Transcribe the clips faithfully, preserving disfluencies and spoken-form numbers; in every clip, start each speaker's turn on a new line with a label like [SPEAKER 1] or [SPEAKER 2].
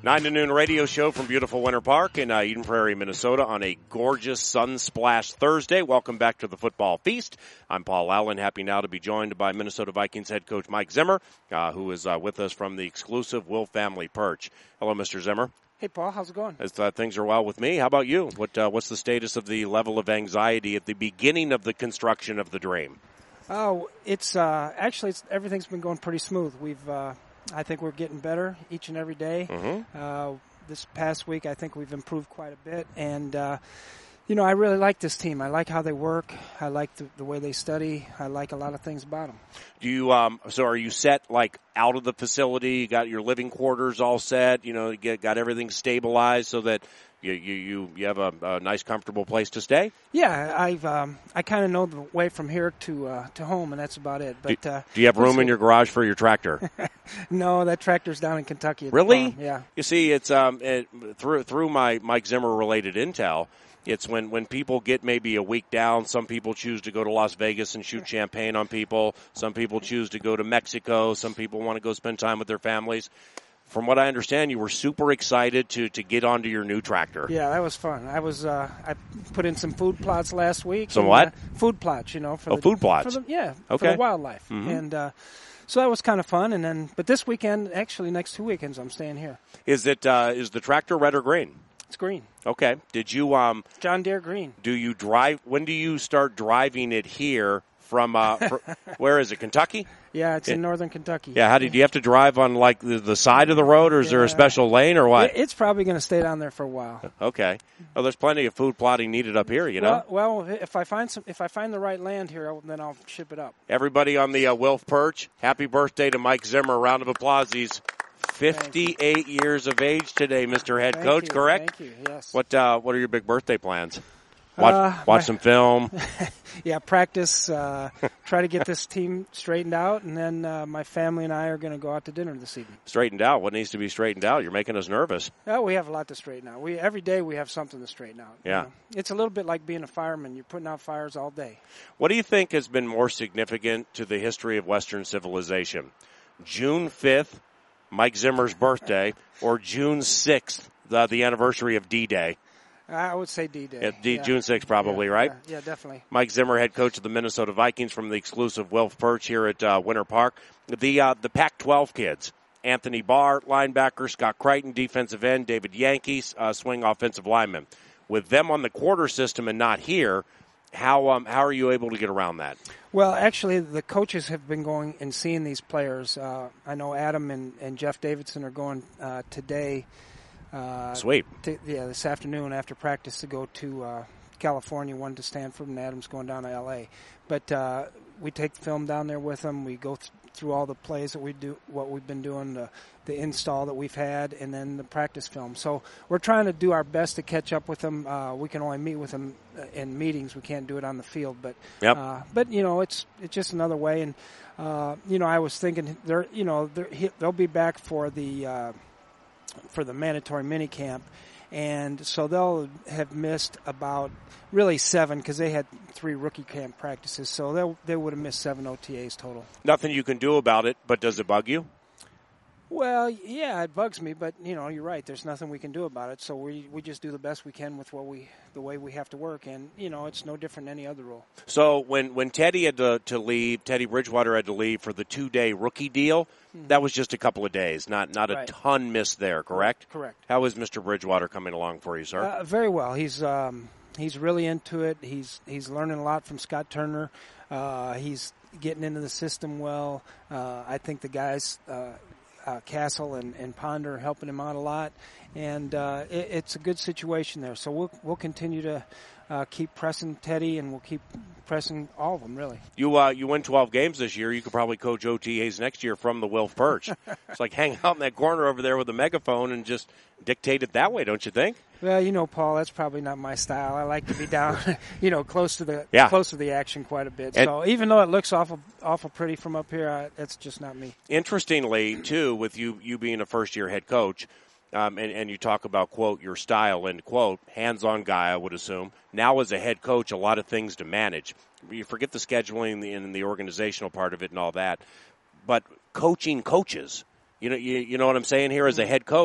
[SPEAKER 1] nine to noon radio show from beautiful Winter Park in uh, Eden Prairie, Minnesota on a gorgeous sun-splashed Thursday. Welcome back to the Football Feast. I'm Paul Allen, happy now to be joined by Minnesota Vikings head coach Mike Zimmer, uh, who is uh, with us from the exclusive Will Family Perch. Hello, Mister Zimmer.
[SPEAKER 2] Hey, Paul. How's it going?
[SPEAKER 1] As, uh, things are well with me. How about you? What uh, What's the status of the level of anxiety at the beginning of the construction of the dream?
[SPEAKER 2] Oh, it's uh, actually it's, everything's been going pretty smooth. We've uh, I think we're getting better each and every day.
[SPEAKER 1] Mm-hmm.
[SPEAKER 2] Uh, this past week, I think we've improved quite a bit. And, uh, you know, I really like this team. I like how they work. I like the, the way they study. I like a lot of things about them.
[SPEAKER 1] Do you, um, so are you set, like, out of the facility? You got your living quarters all set? You know, you get, got everything stabilized so that you you, you, you have a, a nice, comfortable place to stay?
[SPEAKER 2] Yeah, I've um, I kind of know the way from here to uh, to home, and that's about it. But
[SPEAKER 1] do,
[SPEAKER 2] uh,
[SPEAKER 1] do you have room in your garage for your tractor?
[SPEAKER 2] No, that tractor's down in Kentucky.
[SPEAKER 1] Really?
[SPEAKER 2] Yeah.
[SPEAKER 1] You see, it's um it, through through my Mike Zimmer related intel. It's when, when people get maybe a week down, some people choose to go to Las Vegas and shoot champagne on people. Some people choose to go to Mexico. Some people want to go spend time with their families. From what I understand, you were super excited to, to get onto your new tractor.
[SPEAKER 2] Yeah, that was fun. I was uh, I put in some food plots last week.
[SPEAKER 1] Some
[SPEAKER 2] and,
[SPEAKER 1] what?
[SPEAKER 2] Uh, food plots, you know. For
[SPEAKER 1] oh,
[SPEAKER 2] the,
[SPEAKER 1] food plots.
[SPEAKER 2] For the, yeah,
[SPEAKER 1] okay.
[SPEAKER 2] for the wildlife.
[SPEAKER 1] Mm-hmm.
[SPEAKER 2] And uh, so that was kind of fun. And then, but this weekend, actually, next two weekends, I'm staying here.
[SPEAKER 1] Is it uh, is the tractor red or green?
[SPEAKER 2] It's green.
[SPEAKER 1] Okay. Did you um?
[SPEAKER 2] John Deere green.
[SPEAKER 1] Do you drive? When do you start driving it here from? Uh, for, where is it? Kentucky?
[SPEAKER 2] Yeah, it's
[SPEAKER 1] yeah.
[SPEAKER 2] in northern Kentucky.
[SPEAKER 1] Yeah. How do, do you have to drive on like the, the side of the road, or is
[SPEAKER 2] yeah.
[SPEAKER 1] there a special lane, or what?
[SPEAKER 2] It, it's probably going to stay down there for a while.
[SPEAKER 1] Okay. Well, there's plenty of food plotting needed up here. You know.
[SPEAKER 2] Well, well if I find some, if I find the right land here, I'll, then I'll ship it up.
[SPEAKER 1] Everybody on the uh, Wilf Perch, happy birthday to Mike Zimmer. Round of applause. He's fifty-eight years of age today, Mister Head
[SPEAKER 2] Thank
[SPEAKER 1] Coach.
[SPEAKER 2] you.
[SPEAKER 1] Correct?
[SPEAKER 2] Thank you. Yes.
[SPEAKER 1] What uh, What are your big birthday plans? Watch,
[SPEAKER 2] Uh,
[SPEAKER 1] watch
[SPEAKER 2] my-
[SPEAKER 1] some film.
[SPEAKER 2] Yeah, practice, uh, try to get this team straightened out, and then uh, my family and I are going to go out to dinner this evening.
[SPEAKER 1] Straightened out. What needs to be straightened out? You're making us nervous.
[SPEAKER 2] Oh, we have a lot to straighten out. We every day we have something to straighten out.
[SPEAKER 1] Yeah.
[SPEAKER 2] You know? It's a little bit like being a fireman. You're putting out fires all day.
[SPEAKER 1] What do you think has been more significant to the history of Western civilization? June fifth, Mike Zimmer's birthday, or June sixth, the, the anniversary of D-Day?
[SPEAKER 2] I would say D-Day.
[SPEAKER 1] Yeah, D-
[SPEAKER 2] yeah.
[SPEAKER 1] June sixth probably,
[SPEAKER 2] yeah,
[SPEAKER 1] right?
[SPEAKER 2] Yeah, yeah, definitely.
[SPEAKER 1] Mike Zimmer, head coach of the Minnesota Vikings from the exclusive Wilf Perch here at uh, Winter Park. The uh, the Pac twelve kids, Anthony Barr, linebacker, Scott Crichton, defensive end, David Yankees, uh, swing offensive lineman. With them on the quarter system and not here, how um, how are you able to get around that?
[SPEAKER 2] Well, actually, the coaches have been going and seeing these players. Uh, I know Adam and, and Jeff Davidson are going uh, today. Uh,
[SPEAKER 1] Sweet.
[SPEAKER 2] To, yeah, this afternoon after practice to go to uh, California, one to Stanford, and Adam's going down to L A. But uh, we take the film down there with them. We go th- through all the plays that we do, what we've been doing, the, the install that we've had, and then the practice film. So we're trying to do our best to catch up with them. Uh, we can only meet with them in meetings. We can't do it on the field. But
[SPEAKER 1] yep.
[SPEAKER 2] uh, but you know, it's it's just another way. And uh, you know, I was thinking they're you know they're, they'll be back for the. Uh, for the mandatory mini camp, and so they'll have missed about really seven because they had three rookie camp practices, so they they would have missed seven O T As total.
[SPEAKER 1] Nothing you can do about it, but does it bug you?
[SPEAKER 2] Well, yeah, it bugs me, but you know, you're right. There's nothing we can do about it, so we we just do the best we can with what we the way we have to work, and you know, it's no different than any other role.
[SPEAKER 1] So when when Teddy had to, to leave, Teddy Bridgewater had to leave for the two day rookie deal. Mm-hmm. That was just a couple of days, not not a
[SPEAKER 2] right.
[SPEAKER 1] ton missed there. Correct.
[SPEAKER 2] Correct.
[SPEAKER 1] How is Mister Bridgewater coming along for you, sir?
[SPEAKER 2] Uh, very well. He's um, he's really into it. He's he's learning a lot from Scott Turner. Uh, he's getting into the system well. Uh, I think the guys. Uh, Uh, Castle and, and Ponder helping him out a lot, and uh, it, it's a good situation there. So we'll we'll continue to uh, keep pressing Teddy, and we'll keep pressing all of them. Really,
[SPEAKER 1] you uh, you win twelve games this year. You could probably coach O T As next year from the Wilf Perch. It's like hang out in that corner over there with a megaphone and just dictate it that way, don't you think?
[SPEAKER 2] Well, you know, Paul, that's probably not my style. I like to be down, you know, close to the
[SPEAKER 1] yeah.
[SPEAKER 2] close to the action quite a bit.
[SPEAKER 1] And
[SPEAKER 2] so even though it looks awful awful pretty from up here, I, that's just not me.
[SPEAKER 1] Interestingly, too, with you you being a first year head coach, um, and, and you talk about quote your style end quote hands on guy, I would assume. Now as a head coach, a lot of things to manage. You forget the scheduling and the organizational part of it and all that, but coaching coaches. You know, you, you know what I'm saying here. As a head coach,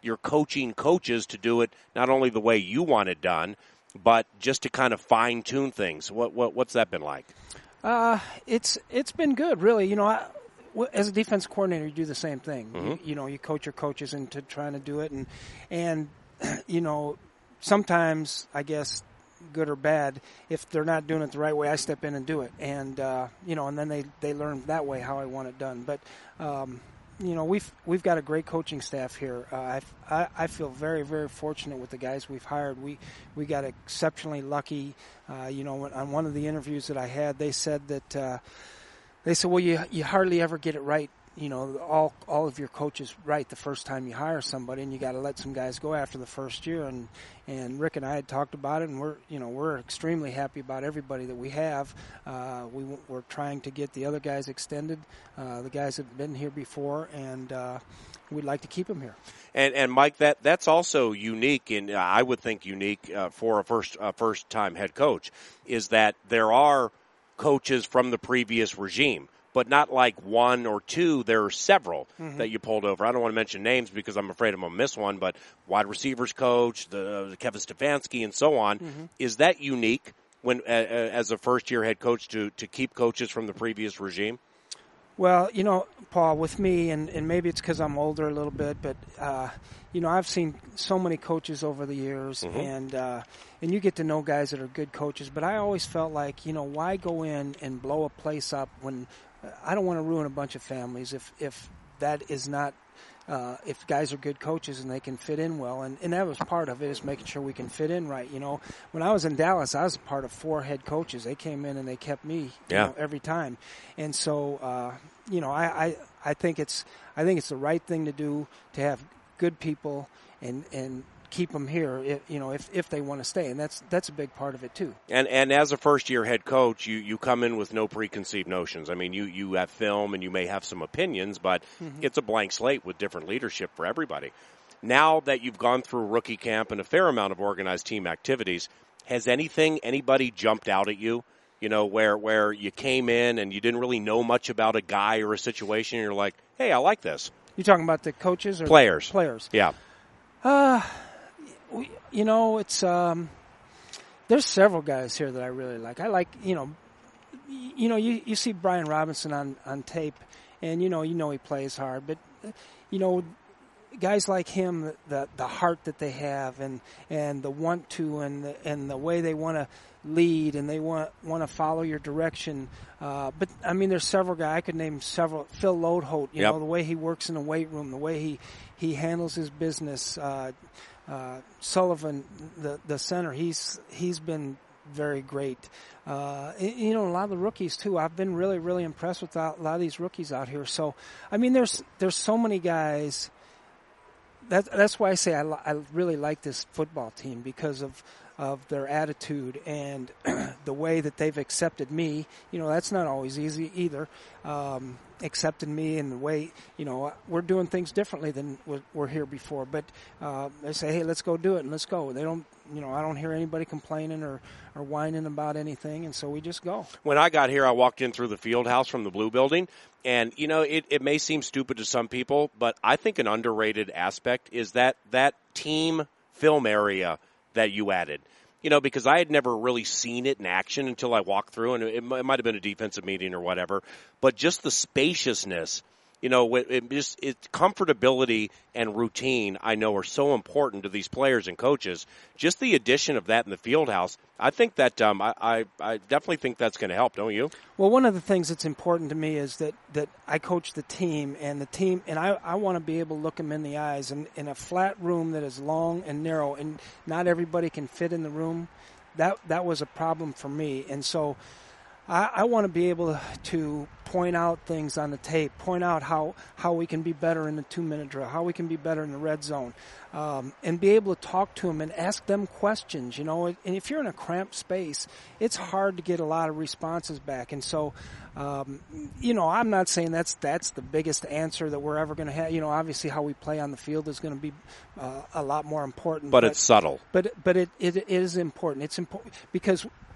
[SPEAKER 1] you're coaching coaches to do it not only the way you want it done, but just to kind of fine tune things. What what what's that been like?
[SPEAKER 2] Uh, it's it's been good, really. You know, I, as a defense coordinator, you do the same thing. Mm-hmm. You, you know, you coach your coaches into trying to do it, and and you know, sometimes I guess, good or bad, if they're not doing it the right way, I step in and do it, and uh, you know, and then they they learn that way how I want it done. But um, you know, we've we've got a great coaching staff here. Uh, I, I I feel very very fortunate with the guys we've hired. We we got exceptionally lucky. Uh, you know, on one of the interviews that I had, they said that uh, they said, well, you you hardly ever get it right. You know, all all of your coaches right the first time you hire somebody, and you got to let some guys go after the first year. And and Rick and I had talked about it, and we're you know we're extremely happy about everybody that we have. Uh, we we're trying to get the other guys extended, uh, the guys that have been here before, and uh, we'd like to keep them here.
[SPEAKER 1] And and Mike, that that's also unique, and uh, I would think unique uh, for a first uh, first time head coach, is that there are coaches from the previous regime. But not like one or two. There are several mm-hmm. that you pulled over. I don't want to mention names because I'm afraid I'm going to miss one, but wide receivers coach, the, the Kevin Stefanski, and so on. Mm-hmm. Is that unique when, uh, as a first-year head coach, to, to keep coaches from the previous regime?
[SPEAKER 2] Well, you know, Paul, with me, and, and maybe it's because I'm older a little bit, but, uh, you know, I've seen so many coaches over the years, mm-hmm. and uh, and you get to know guys that are good coaches, but I always felt like, you know, why go in and blow a place up when – I don't want to ruin a bunch of families if, if that is not, uh, if guys are good coaches and they can fit in well. And, and that was part of it, is making sure we can fit in right. You know, when I was in Dallas, I was part of four head coaches. They came in and they kept me, you
[SPEAKER 1] yeah.
[SPEAKER 2] know, every time. And so, uh, you know, I, I, I think it's, I think it's the right thing to do, to have good people and, and, keep them here, if, you know, if, if they want to stay, and that's that's a big part of it too.
[SPEAKER 1] And and as a first year head coach, you, you come in with no preconceived notions. I mean, you, you have film and you may have some opinions, but mm-hmm. it's a blank slate with different leadership for everybody. Now that you've gone through rookie camp and a fair amount of organized team activities, has anything anybody jumped out at you? You know, where where you came in and you didn't really know much about a guy or a situation, and you're like, hey, I like this.
[SPEAKER 2] You talking about the coaches or
[SPEAKER 1] players?
[SPEAKER 2] Players.
[SPEAKER 1] Yeah.
[SPEAKER 2] Uh. You know, it's um, there's several guys here that I really like. I like, you know, you know, you, you see Brian Robinson on, on tape, and you know, you know he plays hard, but you know, guys like him, the the heart that they have, and, and the want to, and the, and the way they want to lead, and they want want to follow your direction. Uh, but I mean, there's several guys I could name several. Phil Lodeholt, you
[SPEAKER 1] yep.
[SPEAKER 2] know, the way he works in the weight room, the way he he handles his business. Uh, Uh, Sullivan, the the center, he's he's been very great. Uh, you know, a lot of the rookies too. I've been really really impressed with a lot of these rookies out here. So, I mean, there's there's so many guys. That that's why I say I, I really like this football team, because of of their attitude and the way that they've accepted me. You know, that's not always easy either. Um, accepted me in the way, you know, we're doing things differently than we're here before. But uh, they say, hey, let's go do it, and let's go. They don't, you know, I don't hear anybody complaining or, or whining about anything, and so we just go.
[SPEAKER 1] When I got here, I walked in through the field house from the Blue Building, and, you know, it, it may seem stupid to some people, but I think an underrated aspect is that that team film area that you added. You know, because I had never really seen it in action until I walked through, and it, it might have been a defensive meeting or whatever. But just the spaciousness, you know, it, it just it, comfortability and routine, I know, are so important to these players and coaches. Just the addition of that in the field house, I think that um, I, I, I definitely think that's going to help, don't you?
[SPEAKER 2] Well, one of the things that's important to me is that, that I coach the team, and the team, and I, I want to be able to look them in the eyes. And in a flat room that is long and narrow, and not everybody can fit in the room, that that was a problem for me. And so I, I want to be able to, to point out things on the tape, point out how, how we can be better in the two-minute drill, how we can be better in the red zone, um, and be able to talk to them and ask them questions, you know. And if you're in a cramped space, it's hard to get a lot of responses back. And so, um, you know, I'm not saying that's that's the biggest answer that we're ever going to have. You know, obviously how we play on the field is going to be uh, a lot more important.
[SPEAKER 1] But, but it's subtle.
[SPEAKER 2] But but it, it, it is important. It's important because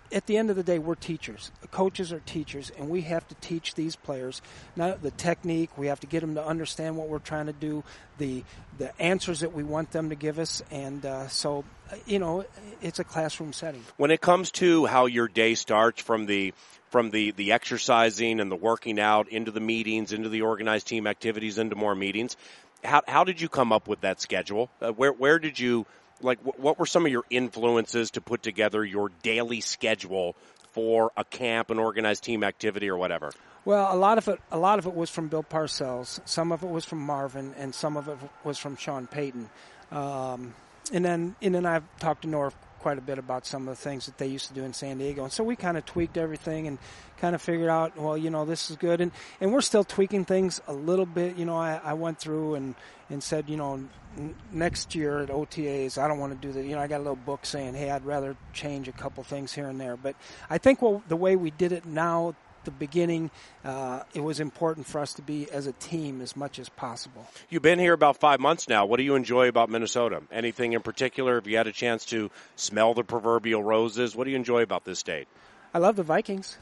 [SPEAKER 2] at the end of the day, we're teachers. Coaches are teachers, and we have to teach these players not the technique. We have to get them to understand what we're trying to do, the the answers that we want them to give us, and uh, so you know, it's a classroom setting.
[SPEAKER 1] When it comes to how your day starts, from the from the, the exercising and the working out into the meetings, into the organized team activities, into more meetings, how how did you come up with that schedule? Uh, where where did you like? Wh- what were some of your influences to put together your daily schedule for a camp, an organized team activity, or whatever?
[SPEAKER 2] Well, a lot of it, a lot of it was from Bill Parcells. Some of it was from Marvin, and some of it was from Sean Payton. Um, and then, and then I've talked to Norv quite a bit about some of the things that they used to do in San Diego. And so we kind of tweaked everything and kind of figured out, well, you know, this is good. And, and we're still tweaking things a little bit. You know, I, I went through and, and said, you know, n- next year at O T As, I don't want to do that. You know, I got a little book saying, hey, I'd rather change a couple things here and there. But I think well, the way we did it now, the beginning, uh, it was important for us to be as a team as much as possible.
[SPEAKER 1] You've been here about five months now. What do you enjoy about Minnesota? Anything in particular? Have you had a chance to smell the proverbial roses? What do you enjoy about this state?
[SPEAKER 2] I love the Vikings.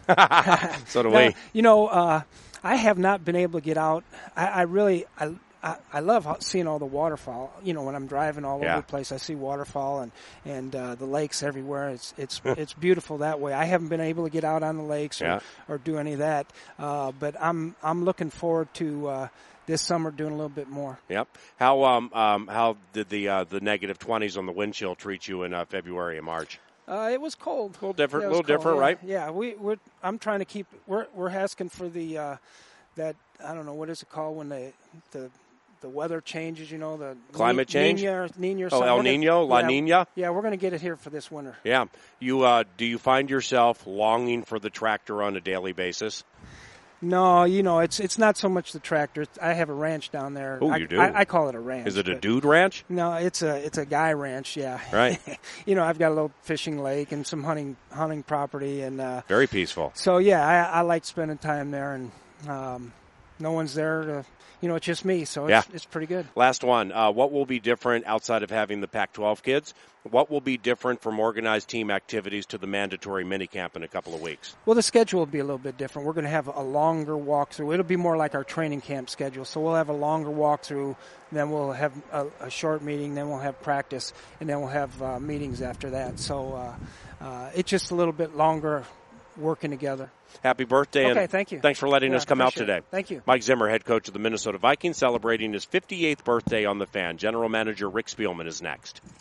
[SPEAKER 1] So do
[SPEAKER 2] now,
[SPEAKER 1] we.
[SPEAKER 2] You know, uh, I have not been able to get out. I, I really, I, I, I love seeing all the waterfowl. You know, when I'm driving all
[SPEAKER 1] Yeah.
[SPEAKER 2] over the place, I see waterfowl and and uh, the lakes everywhere. It's it's it's beautiful that way. I haven't been able to get out on the lakes or,
[SPEAKER 1] Yeah.
[SPEAKER 2] or do any of that, uh, but I'm I'm looking forward to uh, this summer doing a little bit more.
[SPEAKER 1] Yep. How um um how did the uh, the negative twenties on the wind chill treat you in uh, February and March?
[SPEAKER 2] Uh, it was cold.
[SPEAKER 1] A little different.
[SPEAKER 2] Yeah,
[SPEAKER 1] A
[SPEAKER 2] it was
[SPEAKER 1] little different,
[SPEAKER 2] cold,
[SPEAKER 1] right?
[SPEAKER 2] Yeah, yeah we we're I'm trying to keep. We're we're asking for the uh, that I don't know what is it called when the the the weather changes. You know, the
[SPEAKER 1] Climate change?
[SPEAKER 2] Nina or, Nina or
[SPEAKER 1] Oh,
[SPEAKER 2] something.
[SPEAKER 1] El
[SPEAKER 2] We're gonna-
[SPEAKER 1] Nino, La
[SPEAKER 2] yeah,
[SPEAKER 1] Nina?
[SPEAKER 2] Yeah, we're going to get it here for this winter.
[SPEAKER 1] Yeah. You uh, do you find yourself longing for the tractor on a daily basis?
[SPEAKER 2] No, you know, it's it's not so much the tractor. It's, I have a ranch down there.
[SPEAKER 1] Oh,
[SPEAKER 2] I,
[SPEAKER 1] you do?
[SPEAKER 2] I, I call it a ranch.
[SPEAKER 1] Is it a
[SPEAKER 2] but-
[SPEAKER 1] dude ranch?
[SPEAKER 2] No, it's a it's a guy ranch. Yeah.
[SPEAKER 1] Right.
[SPEAKER 2] You know, I've got a little fishing lake and some hunting hunting property, and uh,
[SPEAKER 1] Very peaceful.
[SPEAKER 2] so yeah, I, I like spending time there, and um, no one's there to, you know, it's just me, so it's,
[SPEAKER 1] Yeah.
[SPEAKER 2] it's pretty good.
[SPEAKER 1] Last one. Uh, what will be different outside of having the Pac twelve kids? What will be different from organized team activities to the mandatory minicamp in a couple of weeks?
[SPEAKER 2] Well, the schedule will be a little bit different. We're going to have a longer walkthrough. It'll be more like our training camp schedule. So we'll have a longer walkthrough, then we'll have a, a short meeting, then we'll have practice, and then we'll have uh, meetings after that. So uh, uh, it's just a little bit longer working together.
[SPEAKER 1] Happy birthday.
[SPEAKER 2] Okay,
[SPEAKER 1] and
[SPEAKER 2] thank you.
[SPEAKER 1] Thanks for letting
[SPEAKER 2] Yeah,
[SPEAKER 1] us come out
[SPEAKER 2] appreciate
[SPEAKER 1] today.
[SPEAKER 2] it. Thank you.
[SPEAKER 1] Mike Zimmer, head coach of the Minnesota Vikings, celebrating his fifty-eighth birthday on the Fan. General Manager Rick Spielman is next.